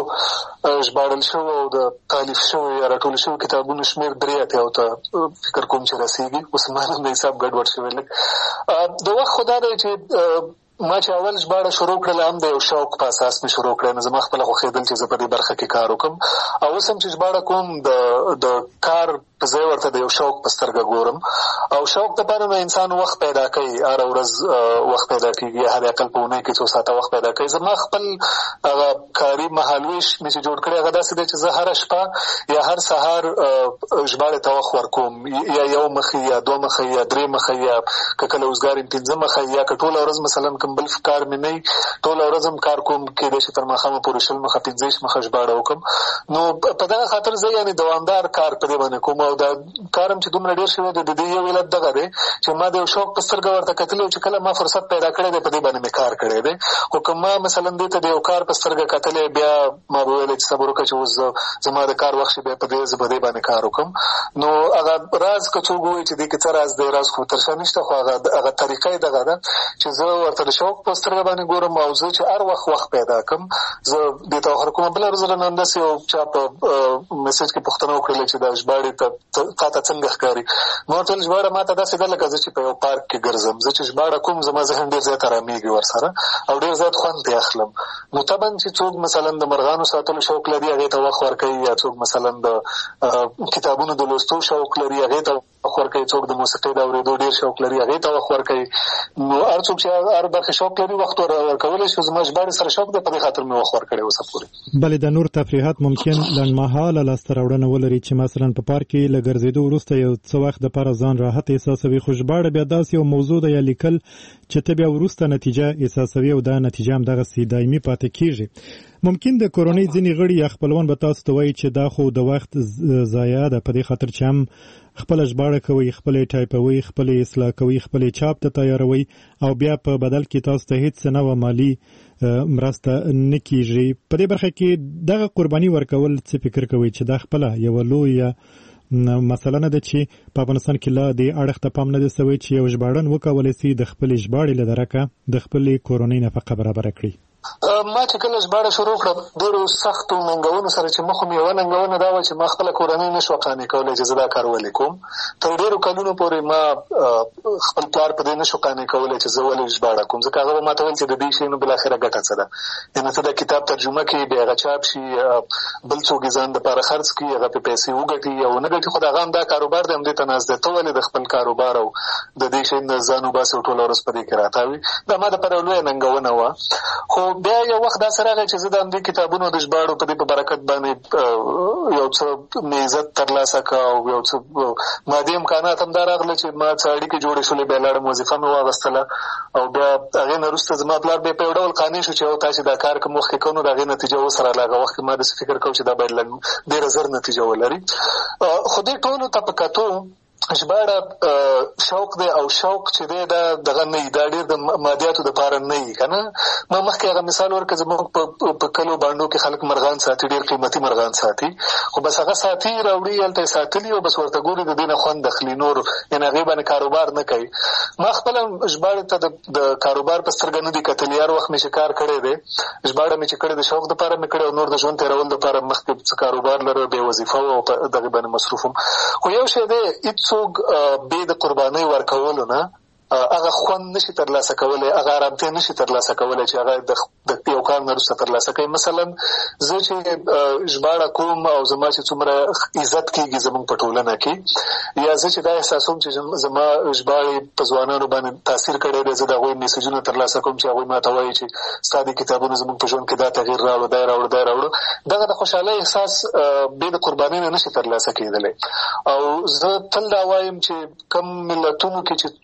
ژباړل شوو او د تالیف شوو یا راټول شوو کتابونو شمېر 83 ته فکر کوم چې رسېږي. اوس ما هم د حساب ګډوډ شوی لږ. د وخت خو دا دی چې ما چې اول ژباړه شروع کړله هم د یو شوق په اساس مې شروع کړه. نو زما خپله خوښېدل چې زه په دې برخه کې کار وکړم، او اوس هم چې ژباړه کوم د کار په ځای ورته د یو شوق په سترګه ګورم. او شوق دپاره نه انسان وخت پیدا کوي، هره ورځ وخت پیدا کېږي، یا هر اقل په اونۍ کې 2 ساعته وخت پیدا کوي. زما خپل هغه کاري مهالویش مې چې جوړ کړی هغه داسې دی چې زه هره شپه یا هر سهار ژباړې ته وخت ورکوم، یا 1 مخې یا 2 مخې یا 3 مخې، یا که کله اوزګار یم 5 مخې، یا که ټوله ورځ مثلا کوم بل کار مې نه ټوله ورځ هم کار کوم، کېدای شي تر ماښامه پورې 20 مخه 15 مخه ژباړه وکړم. نو په دغه خاطر زه یعنې دوامدار کار په دې باندې کوم. او دا کار هم چې دومره ډېر شوی دی، د دې یو علت دغه دی چې ما د یو شوق په سترګه ورته کتلي او چې کله ما فرصت پیدا کړی دی په دې باندې مې کار کړی دی. خو که ما مثلا دې ته د یو کار په سترګه کتلی، بیا ما به ویلی چې صبر وکړه چې اوس زما د کار وخت شي، بیا په دې زه په دې باندې کار وکړم. نو هغه راز که څوک ووایي چې دې کې څه راز دی، راز خو تر شا نشته، خو هغه طریقه یې دغه ده چې زه ورته د شوق په سترګه باندې ګورم، او زه چې هر وخت پیدا کړم زه دې ته وخت کوم. بله ورځ رانه همداسې یو چا په میسج کې پوښتنه وکړله چې دا ژباړې تا ته څنګه ښکاري؟ ما ورته ویل ژباړه ما ته داسې ده لکه زه چې په یو پارک کې ګرځم. زه چې ژباړه کوم زما ذهن ډېر زیات ارامېږي ورسره او ډېر زیات خوند ترې اخلم. نو طبعا چې څوک مثلا د مرغانو ساتلو شوق لري هغې ته وخت ورکوي، یا څوک مثلا د کتابونو د لوستو شوق لري هغې ته وخت ورکوي، څوک د موسیقۍ د اورېدو ډېر شوق لري هغې ته وخت ورکوي. نو هر څوک چې هر برخې شوق لري وخت ورکولی شي. زما ژباړې سره شوق دی، په دې خاطر مې وخت ورکړی اوسه پورې. بلې د نور تفریحات ممکن لنډمهاله لاسته راوړنه ولري چې مثلا په پارک کې له ګرځېدو وروسته یو څه وخت دپاره ځان راحت احساسوي، خو ژباړه بیا داسې یو موضوع ده یا لیکل چې ته بیا وروسته نتیجه احساسوي او دا نتیجه هم دغسې دایمي پاتې کېږي. ممکن د کورنۍ ځینې غړي یا خپلوان به تاسو ته وایي چې دا خو د وخت ضایع ده، په دې خاطر چې هم خپله ژباړه کوئ، خپله یې ټایپوئ، خپله یې اصلاح کوئ، خپله یې چاپ ته تیاروئ، او بیا په بدل کې تاسو ته هېڅ نه وه مالي مرسته نه کېږي. په دې برخه کې دغه قرباني ورکول څه فکر کوئ چې دا خپله یوه لویه مسله نه ده چې په افغانستان کې لا دې اړخ ته پام نه دی سوی چې یو ژباړن وکولی سي د خپلې ژباړې له درکه د خپلې کورنۍ نفقه برابره کړي؟ ما چې کله ژباړه شروع کړه ډېرو سختو ننګونو سره چې مخ مې یوه ننګونه دا وه چې ما خپله کورنۍ نه شوه قانع کولی چې زه دا کار ولې کوم. تر ډېرو کلونو پورې ما خپل پلار په دې نه شو قانع کولی چې زه ولې ژباړه کوم، ځکه هغه به ما ته ویل چې د دې شي نو بالاخره ګټه څه ده، یعنې ته د کتاب ترجمه کړي، بیا هغه چاپ شي، بل څوک یې ځان دپاره خرڅ کړي، هغه پرې پیسې وګټي یا ونه ګټي، خو د هغه هم دا کاروبار دی، همدې ته ناست دی. ته ولې د خپل کاروبار او د دې شي نه ځان وباسې او ټوله ورځ په دې کې راتاوي؟ دا ما دپاره یو لویه ننګونه وه. خو بیا یو وخت داسې راغی چې زه د همدې کتابونو د ژباړو په دې په برکت باندې یو څه مې عزت ترلاسه کړه او یو څه مادي امکانات هم دا راغله چې ما څه اړیکې جوړې شولې، بیا لاړم وظیفه مې واغېستله او بیا هغې نه وروسته زما پلار بیا په یو ډول قانع شو چې او تاسې دا کار که مخکې کوو نو د هغې نتیجه اوس راغله. هغه وخت کې ما داسې فکر کوو چې دا باید ډېره زر نتیجه ولري. خو دې ټولو ته په کتو ژباړه شوق دی او شوق چې دی دا دغه نه وي، دا ډېر د مادیاتو دپاره نه وي که نه. ما مخکې هغه مثال ورکړه، زموږ په کلو بانډو کې خلک مرغان ساتي، ډېر قیمتي مرغان ساتي، خو بس هغه ساتي راوړي هلته یې ساتلي او بس ورته ګوري د دې نه خوند اخلي، نور یعنې هغې باندې کاروبار نه کوي. ما خپله ژباړې ته د کاروبار په سترګه نه دي کتلي، هر وخت مې چې کار کړی دی ژباړه مې چې کړې د شوق دپاره مې کړې او نور د ژوند تېرول دپاره مخکې څه کاروبار لره، بې وظیفه و او په دغې باندې مصروف وم. خو یو شی دی، هېڅوک بې د قربانۍ ورکولو نه هغه خوند نشي ترلاسه کولی، هغه ارامتیا نشي ترلاسه کولی چې هغه د یو کار نه وروسته ترلاسه کوي. مثلا زه چې ژباړه کوم او زما چې څومره عزت کېږي زموږ په ټولنه کې، یا زه چې دا احساسوم چې زما ژباړې په ځوانانو باندې تاثیر کړی دی، زه د هغوی میسجونه ترلاسه کوم چې هغوی ماته وایي چې ستا دې کتابونه زموږ په ژوند کې دا تغیر راوړو، دا یې راوړو، دا یې راوړو. دغه د خوشحالۍ احساس بې د قربانۍ نه نشي ترلاسه کېدلی. او زه تل دا وایم چې کوم ملتونو کې چې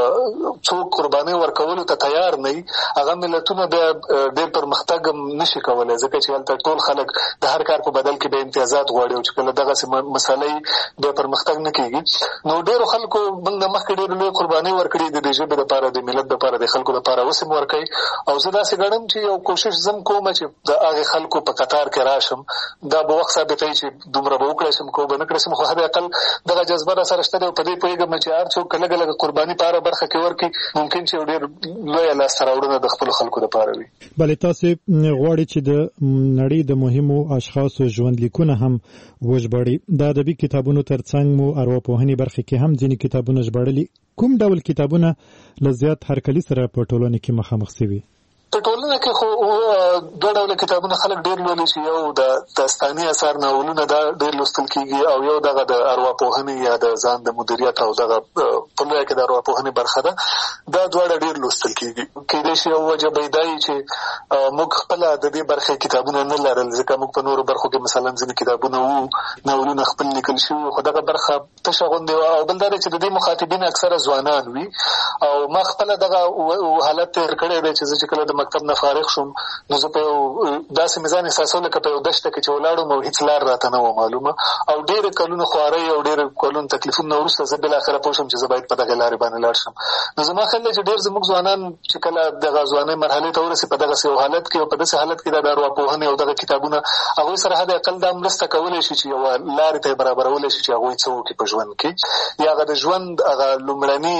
څوک قربانۍ ورکولو ته تیار نه وي، هغه ملتونه بیا ډېر پرمختګ هم نشي کولی، ځکه چې هلته ټول خلک د هر کار په بدل کې به امتیازات غواړي او چې کله دغسې مسئله بیا پرمختګ نه کېږي. نو ډېرو خلکو موږ نه مخکې ډېرې لویې قربانۍ ورکړي د دې ژبې دپاره، د ملت دپاره، د خلکو دپاره، اوس هم ورکوي. او زه داسې ګڼم چې یو کوشش زم کوم چې د هغې خلکو په قطار کې راشم. دا به وخت ثابتوي چې دومره به وکړی شم، که به نه کړی شم، خو حد اقل دغه جذبه را سره شته دی او په دې پوهېږم چې هر څوک که لږه لږه قرباني په هره برخه کې ورکړي، ممکن چې ډېر لویه لاسته راوړنه د خپلو خلکو دپاره وي. بلې تاسې غواړئ چې د نړۍ د مهمو اشخاصو ژوندلیکونه هم وژباړئ. د ادبي کتابونو تر څنګ مو ارواپوهنې برخې کې هم ځینې کتابونه ژباړلي. کوم ډول کتابونه له زیات هرکلي سره په ټولنه کې مخامخ شوي؟ په ټولنه کې خو دوه ډوله کتابونه خلک ډېر لولي، چې یو د داستاني اثار ناولونه دا ډېر لوستل کېږي، او یو دغه د ارواپوهنې یا د ځان د مدیریت او دغه په لویه کې د ارواپوهنې برخه ده، دا دواړه ډېر لوستل کېږي. کېدای شي یو وجه به یې دا وي چې موږ خپله د دې برخې کتابونه نه لرل، ځکه موږ په نورو برخو کې مثلا ځینې کتابونه وو، ناولونه خپل لیکل شوي، خو دغه برخه تشه غوندې وه. او بل دا دی چې د دې مخاطبین اکثره ځوانان وي، او ما خپله دغه حالت تېر کړی دی چې زه چې کله د مکتب نه فارغ شوم، نو زه په یو داسې مې ځان احساسوم لکه په یو دښته کې چې ولاړم او هېڅ لار راته نه وه معلومه، او ډېرې کلونو خوارۍ او ډېرې کلونو تکلیفونو وروسته زه بالاخره پوه شم چې زه باید په دغې لارې باندې لاړ شم. نو زما خیال دی چې ډېر زموږ ځوانان چې کله دغه ځوانۍ مرحلې ته ورسي په دغسې یو حالت کې او په داسې حالت کې د ارواپوهنې او دغه کتابونه هغوی سره حد اقل دا مرسته کولی شي چې یوه لارې ته یې برابرولی شي چې هغوی څه وکړي په ژوند کې، یا هغه د ژوند هغه لومړني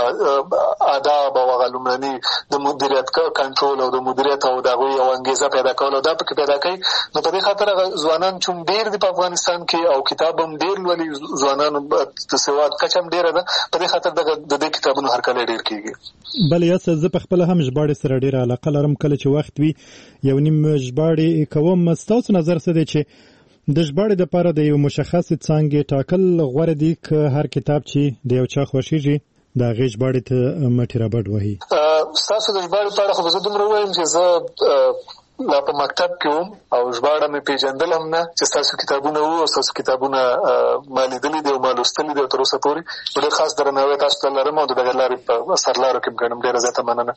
آداب او هغه لومړني د مدیریت کنټرول او د مدیریت او د هغوی یو انګېزه پیدا کول او دا پکې پیدا کوي. نو په دې خاطر هغه ځوانان چون ډېر دي په افغانستان کې او کتاب هم ډېر لولي، ځوانانو د سواد کچه هم ډېره ده، په دې خاطر د دې کتابونو هرکلی ډېر کېږي. بلې یاسه زه په خپله هم ژباړې سره ډېره علاقه لرم. کله چې وخت وي یو نیم ژباړې کوم. ستاسو نظر څه دی چې د ژباړې دپاره د یو مشخصې څانګې ټاکل غوره دي که هر کتاب چې د یو چا خوښېږي د هغې ژباړې ته مټې رابډ وهي؟ ستاسو د ژباړې په اړه خو به زه دومره ووایم چې زه لا په مکتب کې وم او ژباړه مې پېژندل هم نه چې ستاسو کتابونه وو او ستاسو کتابونه ما لیدلي دي او ما لوستلي دي او تر اوسه پورې. ډېر خاص درناوی تاسو ته لرم او د دغې لارې په سرلارو کې م ګڼم. ډېره زیاته مننه.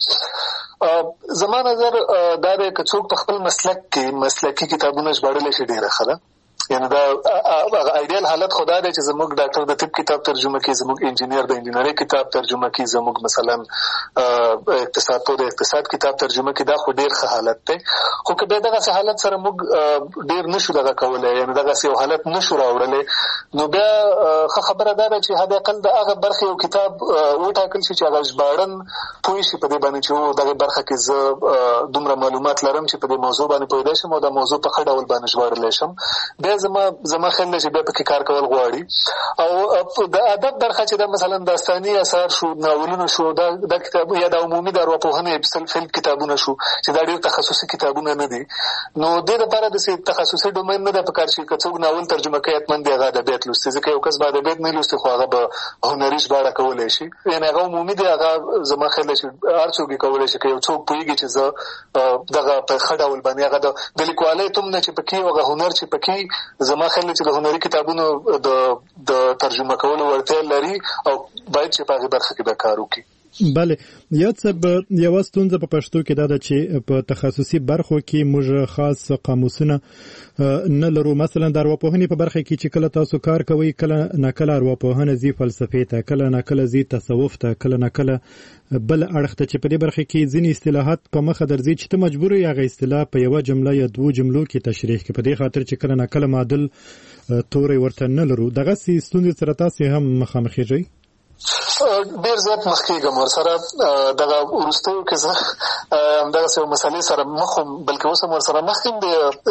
زما نظر دا دی که څوک په خپل مسلک کې مسلکي کتابونه ژباړلی شي ډېره ښه ده. یعنې دا ایډیال حالت خو دا دی چې زموږ ډاکټر د طب کتاب ترجمه کړي، زموږ انجینیر د انجینرۍ کتاب ترجمه کړي، زموږ مثلا اقتصاد پوه د اقتصاد کتاب ترجمه کړي. دا خو ډېر ښه حالت دی. خو که بیا دغسې حالت سره موږ ډېر نشو دغه کولی، یعنې دغسې یو حالت نشو راوړلی، نو بیا ښه خبره دا ده چې حد اقل د هغه برخې یو کتاب وټاکل شي چې هغه ژباړن پوه شي په دې باندې چې دغې برخه کې زه دومره معلومات لرم چې په دې موضوع باندې پوهېدی شم او دا موضوع په ښه ډول باندې ژباړلی شم. بیا زما خیال دی چې بیا پکې کار کول غواړي. او د ادب برخه چې دا مثلا داستاني اثار شو، ناولونه شو، دا کتاب یا د عمومي د ارواپوهنې فلم کتابونه شو چې دا ډېر تخصصي کتابونه نه دي، نو دې دپاره داسې تخصصي ډومین نه ده پکار چې که څوک ناول ترجمه کوي حتما دې هغه ادبیات لوستي، ځکه یو کس به ادبیات نه لوستي خو هغه به هنري ژباړه کولی شي. یعنې هغه عمومي دی، هغه زما خیال دی چې هر څوک یې کولی شي. که یو څوک پوهېږي چې زه دغه په ښه ډول باندې هغه د لیکوالۍ توم نه چې پکې هغه هنر چې پکې زما خیال دی چې د هنري کتابونو د ترجمه کولو وړتیا لري او باید چې په هغې برخه کې به کار وکړي. بله یو څه یو ستونزه په پښتو کې دا ده چې په تخصصي برخو کې موږ خاص قاموسونه نه لرو. مثلا د ارواپوهنې په برخه کې چې کله تاسو کار کوئ کله نه کله ارواپوهنه زی فلسفې ته، کله نه کله زی تصوف ته، کله نه کله بل اړخ ته، چې په دې برخه کې ځینې اصطلاحات په مخه درځي چې ته مجبور یې هغه اصطلاح په یو جمله یا دوه جملو کې تشریح کړې، په دې خاطر چې کله نه کله معادل توري ورته نه لرو. دغه ستونزې سره تاسو هم مخامخ یې؟ ډیر زیات مخکېږم ورسره دغه وروستیو کې زه همدغسې یو مسلې سره مخ وم، بلکې اوس هم ورسره مخ یم.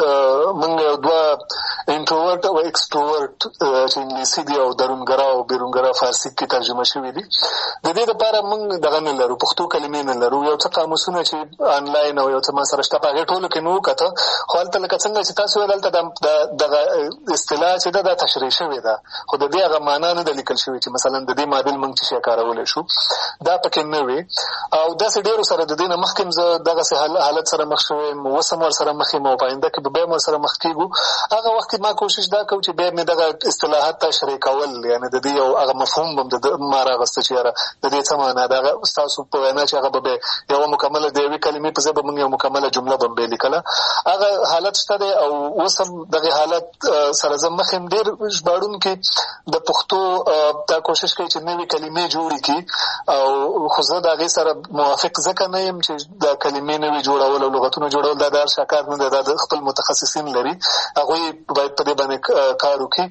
موږ یو دوه انټروورټ او ایکسټروورټ چې انګلیسي دي او درونګرا او بیرونګرا فارسي کې ترجمه شوي دي، د دې لپاره موږ دغه نه لرو، پښتو کلمې نه لرو. یو څه قاموسونه چې آنلاین او یو څه ما سره شته په هغې ټولو کې مې وکته، خو هلته لکه څنګه چې تاسو ویل هلته دغه اصطلاح چې ده دا تشریح شوې ده، خو د دې هغه معنا نه ده لیکل شوې چې مثلا د دې معادل موږ چې شی کارولی شو دا پکې نه وي. او داسې ډېرو سره د دې نه مخکې زه دغسې حالت سره مخ شوی یم، اوس هم ورسره مخ یم او په آینده کې به بیا هم ورسره مخ کېږو. هغه وخت کې ما کوشش دا کوم چې بیا مې دغه اصطلاحات تشریح کول، یعنې د دې یو هغه مفهوم به ما راغسته چې یاره د دې څه معنا ده. هغه ستاسو په وینا چې هغه به یوه مکمله د یوې کلمې په ځای به موږ یو مکمله جمله به بیا لیکله، هغه حالت شته دی. او اوس هم دغې حالت سره زه مخ یم. ډېر ژباړونکي د پښتو دا کوشش کوي چې نوې کلمې جوړې کړي، او خو زه د هغې سره موافق ځکه نه یم چې دا کلمې نوې جوړول او لغتونه جوړول دا د هر چا کار نه دی، دا د خپل متخصصین لري، هغوی باید په دې باندې کار وکړي.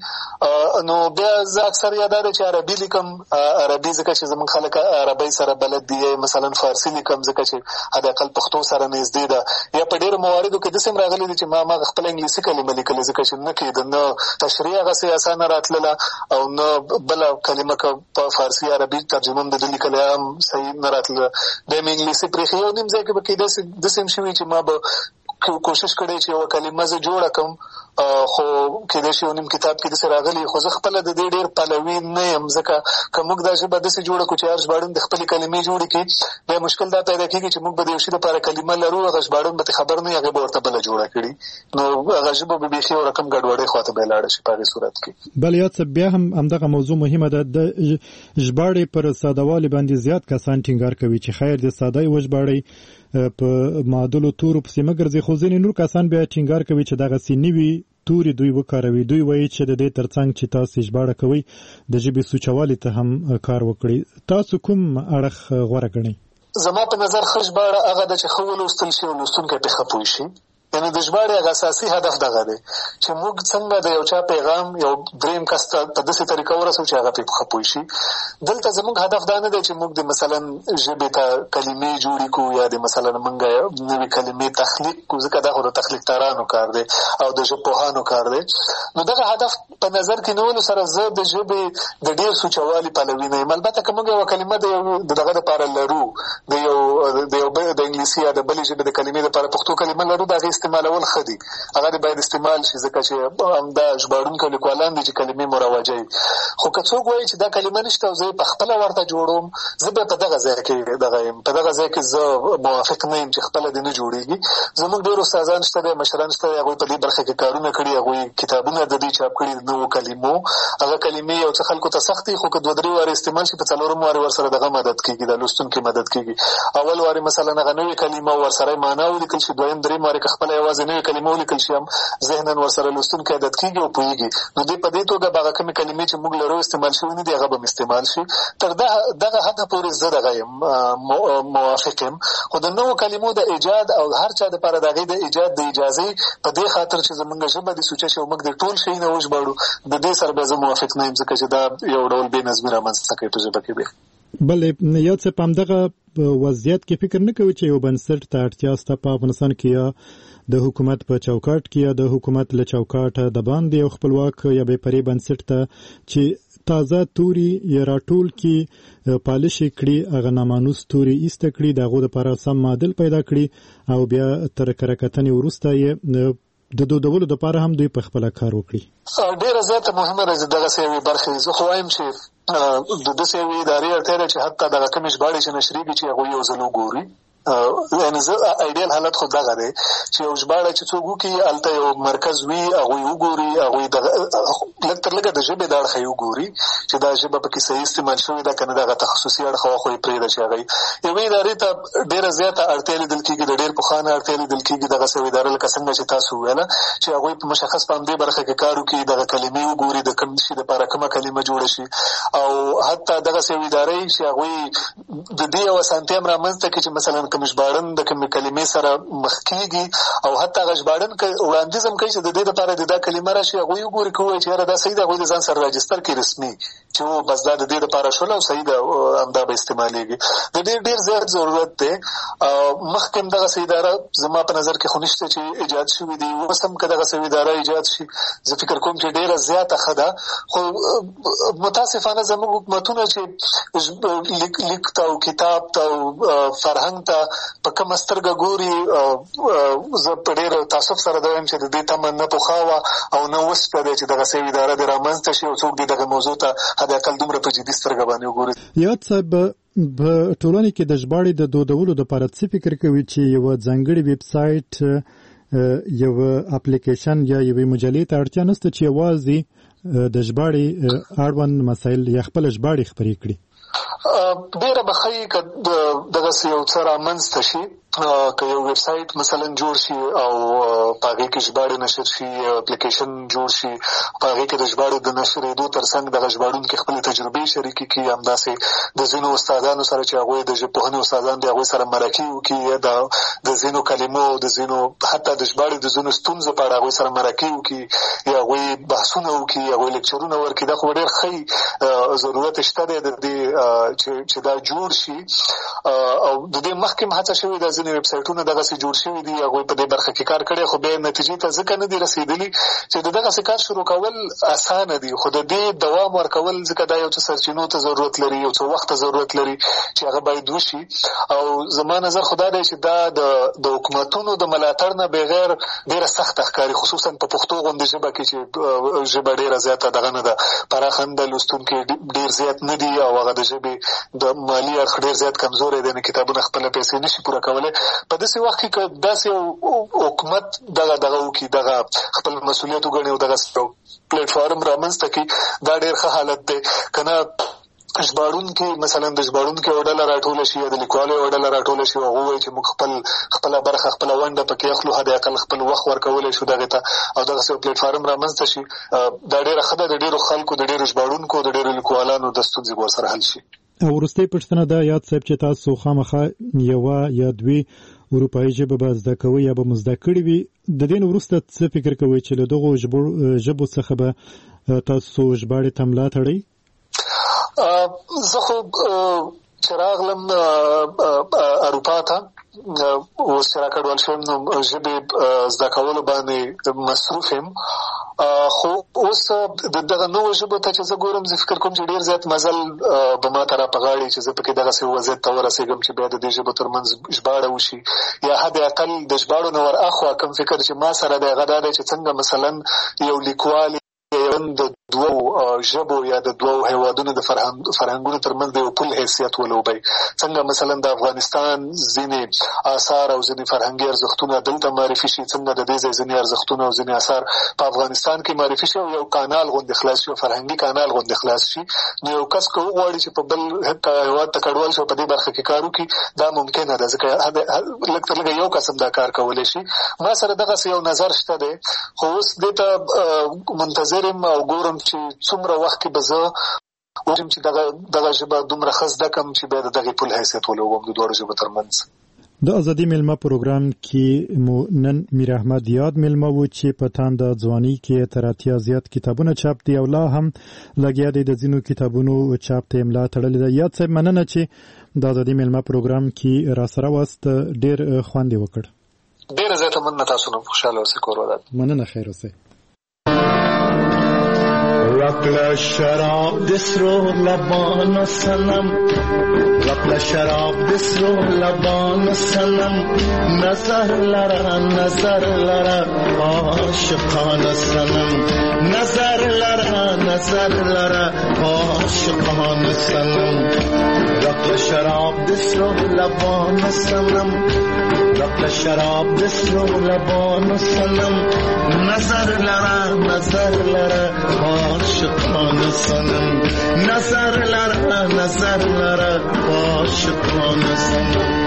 نو بیا زه اکثر یا دا دی چې عربي لیکم، عربي ځکه چې زموږ خلک عربۍ سره بلد دي، مثلا فارسي لیکم ځکه چې حداقل پښتو سره نږدې ده. یا په ډېرو مواردو کې داسې هم راغلي دي چې ما خپله انګلیسي کلمه لیکلې ځکه چې نه کېده، نه تشریح هغسې اسانه راتلله او نه بله کلمه که په فارسي عربي ترجمه هم د ده لیکلی هم صحیح نه راتله. بیا مې انګلیسي پرېښې. یو نیم ځای کې به کېدای سي داسې هم شوي چې ما به کوشش کړی چې یوه کلمه زه جوړه کړم، خو کېدای شي یو نیم کتاب کې داسې راغلي، خو زه خپله د دې ډېر پلوي نه یم. ځکه که موږ دا ژبه داسې جوړه کړو چې هر ژباړن د خپلې کلمې جوړې کړي، بیا مشکل دا پیدا کېږي چې موږ به د یو شي دپاره کلمه لرو، هغه ژباړن به ترې خبر نه وي، هغې به ورته بله جوړه کړي، نو هغه ژبه به بیخي یو رقم ګډوډۍ خواته به یې لاړه شي په هغې صورت کې. بل یاد څه بیا هم همدغه موضوع مهمه ده، د ژباړې پر سادهوالي باندې زیات کسان ټینګار کوي چې خیر د ساده یې وژباړئ په معادلو تورو پسې مه ګرځئ، خو ځینې نور کسان بیا ټینګار کوي چې دغسې نوي توري دوی وکاروي. دوی وایي چې د دې ترڅنګ چې تاسو ژباړه کوئ د ژبې سوچوالي ته هم کار وکړئ. تاسو کوم اړخ غوره ګڼئ؟ زما په نظر ښه ژباړه هغه ده چې ښه ولوستل شي او لوستونکی پرې ښه پوه شي. یعنې د ژباړې هغه اساسي هدف دغه دی چې موږ څنګه د یو چا پیغام یو دریم کس ته په داسې طریقه ورسوو چې هغه پرې ښه پوه شي. دلته زموږ هدف دا نه دی چې موږ د مثلا ژبې ته کلمې جوړې کړو یا د مثلا موږ نوې کلمې تخلیق کړو، ځکه دا خو د تخلیقدارانو کار دی او د ژبپوهانو کار دی. نو دغه هدف په نظر کې نیولو سره زه د ژبې د ډېر سوچوالي پلوي نه یم. البته که موږ یوه کلمه د دغه دپاره لرو، د انګلیسي یا د بلې ژبې د کلمې دپاره پښتو کلمه لرو، د هغې استعمالول ښه دي، هغه دې باید استعمال شي، ځکه چې همدا ژباړونکي او لیکوالان دي چې کلمې مروجوي. خو که څوک وایي چې دا کلمه نشته او زه یې پخپله ورته جوړوم، زه بیا په دغه ځای کې دغه یم، په دغه ځای کې زه موافق نه یم چې خپله دې نه جوړېږي. زموږ ډېر استادان شته دي، مشران شته دي، هغوی په دې برخه کې کارونه کړي، هغوی کتابونه د دې چاپ کړي د نوو کلمو. هغه کلمې یو څه خلکو ته سخت دي، خو که دوه درې وارې استعمال شي، په څلورم وارې ورسره دغه مدد کېږي، د لوستونکي مدد کېږي. اول وارې مثلا هغه نوې کلمه ورسره معنا ولیکل شي، دویم درېیم وارې که خپله یوازې نوې کلمه ولیکل شي هم ذهنا ورسره لوستونکی عادت کېږي او پوهېږي. نو دې په دې توګه به هغه کومې کلمې چې موږ لرو استعمال شوي نه دي، هغه به م استعمال شي. تر دغه حده پورې زه دغه یم موافق یم. خو د نوو کلمو د ایجاد او هر چا دپاره د هغې د ایجاد د اجازې په دې خاطر چې زموږ ژبه دې سوچه شي او موږ د ټول شی نه وژباړو، د دې سره بیا زه موافق نه یم، ځکه چې دا یو ډول بې نظمي رامنځته کوي په ژبه کې. بیا بل یو څه په همدغه وضعیت کې فکر نه کوي چې یو بنسټ ته اړتیا شته په افغانستان کې، یا د حکومت په چوکاټ کې یا د حکومت له چوکاټه د باندې یو خپلواک یا بې پرې بنسټ ته چې تازه توري یا راټول کې پالش کړي، هغه نامانوس توري ایسته کړي، د هغو دپاره سم معادل پیدا کړي او بیا تر کره کتنې وروسته یې د دودولو دپاره هم دوی په خپله کار وکړي. ډېره زیاته مهمه ده دغسې یوې برخې. زه خو وایم چې د داسې یوې ادارې اړتیا ده چې حتی دغه کومې ژباړې چې نشریږي چې هغوی یو ځل وګوري، یعنی ایډیل حالت خو دغه دی چې یو ژباړه چې څوک وکړي هلته یو مرکز وي هغوی وګوري هغوی لږ تر لږه د ژبې د اړخه یې وګوري چې دا ژبه پکې صحیح استعمال شوې ده که نه دغه تخصصي اړخه خو یې پرېږده چې هغه یوې ادارې ته ډېره زیاته اړتیا لیدل کېږي د ډېر پخوانه اړتیا لیدل کېږي دغسې یوه اداره لکه څنګه چې تاسو وویله چې هغوی په مشخص په همدې برخه کې کار وکړي دغه کلمې وګوري د کوم شي دپاره کومه کلمه جوړه شي او حتی دغسې یوې ادارې چې هغوی د دې یو اسانتیا هم رامنځته کړي چې مثلا کوم ژباړن د کومې کلمې سره مخ کېږي او حتی هغه ژباړن وړاندیز هم کوي چې د دې دپاره د دا کلمه راشي هغوی وګوري که ووایي چې یاره دا صحیح ده هغوی د ځان سره راجستر کړي رسمي چې بس دا د دې دپاره شول او صحیح ده همدا به استعمالېږي د دې ډېر زیات ضرورت دی مخکې هم دغسې اداره زما په نظر کې خو نشته چې ایجاد شوي دي اوس هم که دغسې اداره ایجاد شي زه فکر کوم چې ډېره زیاته ښه ده خو متاسفانه زموږ حکومتونه چې لیک ته او کتاب ته او فرهنګ ته په کومه سترګه ګوري زه په ډېر تعصب سره دا وایم چې د دې تمه نه پخوا وه او نه اوس ته دی چې دغسې یوه اداره دې رامنځته شي او څوک دې دغه موضوع ته حداقل دومره په جدي سترګه باندې وګوري. یاد صاحب په ټولنه کې د ژباړې د دودولو دپاره څه فکر کوي چې یوه ځانګړې ویب سایټ یوه اپلیکیشن یا یوې مجلې ته اړتیا نشته چې یوازې د ژباړې اړوند مسایل یا خپل ژباړې خپرې کړي؟ ډېره به ښه وي که دغسې یو څه رامنځته شي که یو ویب سایټ مثلا جوړ شي او په هغې کې ژباړې نشر شي اپلیکیشن جوړ شي په هغې کې د ژباړې د نشرېدو تر څنګ دغه ژباړونکي خپلې تجربې شریکې کړي همداسې د ځینو استادانو سره چې هغوی د ژبپوهنې استادان دي هغوی سره مرکې وکړي یا د ځینو کلمو د ځینو حتی د ژباړې د ځینو ستونزو په اړه هغوی سره مرکې وکړي یا هغوی بحثونه وکړي هغوی لیکچرونه ورکړي دا خو ډېر ښه ضرورت شته دی د دې چې دا جوړ شي او د دې مخکې هم هڅه شوې ده ځینې ویب سایټونه دغسې جوړ شوي دي هغوی په دې برخه کې کار کړی خو بیا نتیجې ته ځکه نه دي رسېدلي چې د دغسې کار شروع کول اسانه دي خو د دې دوام ورکول ځکه دا یو څه سرچینو ته ضرورت لري یو څه وخت ته ضرورت لري چې هغه باید وشي او زما نظر خو دا دی چې دا د حکومتونو د ملاتړ نه بغیر ډېره سخته ښکاري خصوصا په پښتو غوندې ژبه کې چې ژبه ډېره زیاته دغه نه ده پراخه نه ده لوستونکي ډېر زیات نه دي او هغه د ژبې د مالي اړخ ډېر زیات کمزوری دی نه کتابونه خپله پیسې نشي پوره کولی په داسې وخت کې که داسې حکومت دغه وکړي دغه خپل مسؤلیت وګڼي او دغه پلیټفارم رامنځته کړي دا ډېر ښه حالت دی که نه ژباړونکي مثلا د ژباړونکي یوه ډله راټوله شي یا د لیکوالو یوه ډله راټوله شي او هغه ووایي چې موږ خپله برخه خپله ونډه پکې اخلو حداقل خپل وخت ورکولی شو دغې ته او دغسې یو پلیټفارم رامنځته شي دا ډېره ښه ده د ډېرو خلکو د ډېرو ژباړونکو د ډېرو لیکوالانو د ستونزې به ورسره حل شي. او وروستۍ پوښتنه دا یاد صاحب چې تاسو خامخا یوه یا دوې اروپایي ژبه به زده کوئ یا به مو زده کړې وي د دې نه وروسته څه فکر کوئ چې له دغو ژبو څخه به تاسو ژباړې ته ملا تړئ؟ زه خو چې راغلم اروپا ته اوس چې راکډوال شوم نو ژبې زده کولو باندې مصروف یم خو اوس دغه نوو ژبو ته چې زه ګورم زه فکر کوم چې ډېر زیات مزل به ما ته را په غاړي چې زه پکې دغسې وضعیت ته ورسېږم چې بیا د دې ژبو تر منځ ژباړه وشي یا حداقل د ژباړو نه ور اخوا کوم فکر چې ما سره دی هغه دا دی چې څنګه مثلا یو لیکوال د دوو ژبو یا د دوو هیوادونو د فرهنګونو ترمنځ د یو پل حیثیت ولوبي څنګه مثلا د افغانستان ځینې آثار او ځینې فرهنګي ارزښتونه دلته معرفي شي څنګه د دې ځای ځینې ارزښتونه او ځینې آثار په افغانستان کې معرفي شي او یو کانال غوندې خلاص شي فرهنګي کانال غوندې خلاص شي نو یو کس که وغواړي چې په بل هیواد ته کډوال شي په دې برخه کې کار وکړي دا ممکنه ده ځکه لږ تر لږه یو کس هم دا کار کولی شي ما سره دغسې یو نظر شته دی خو اوس دې ته منتظر یم او ګورم چې څومره وخت کې به زه وګورم چې دغه ژبه دومره ښه زده کړم چې بیا د دغې پل حیثیت ولوبم د دواړو ژبو ترمنځ. د ازادي میلمه پروګرام کې مو نن میر احمد یاد میلمه و چې په تانده ځواني کې تر 80 زیات کتابونه چاپ دي او لا هم لګیا دی د ځینو کتابونو چاپ ته املا تړلې ده. یاد صاحب مننه چې د ازادي میلمه پروګرام کې را سره واست ډېر خوند وکړ. ډېره زیاته مننه تاسو نو خوشحاله اوسئ کور ودان. مننه خیر اوسئ. رقل شراب دسرو لبان سنم رقل شراب دسرو لبان سنم نظر لرا عاشقان سنم نظر لرا عاشقان سنم رقل شراب دسرو لبان سنم رقل شراب دسرو لبان سنم نظر لرا عاشقان سنم نظر لرا عاشقان سنم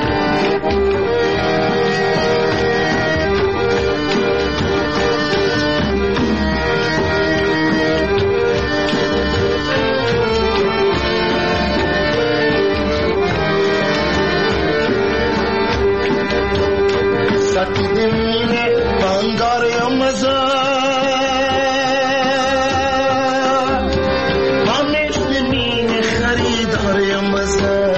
ساتی دمینه بانگار یا مزار همیش دمینه خریدار یا مزار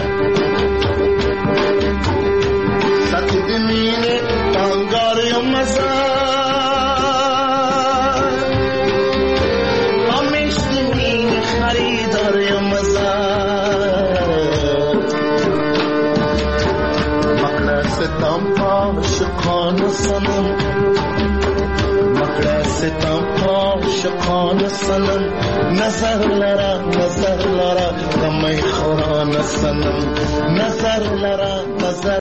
ساتی دمینه بانگار یا مزار همیش دمینه خریدار یا مزار مقرستم عاشقان سنم مقرستم عاشقان سنم نظر لرا دمی خوران سنم نظر لرا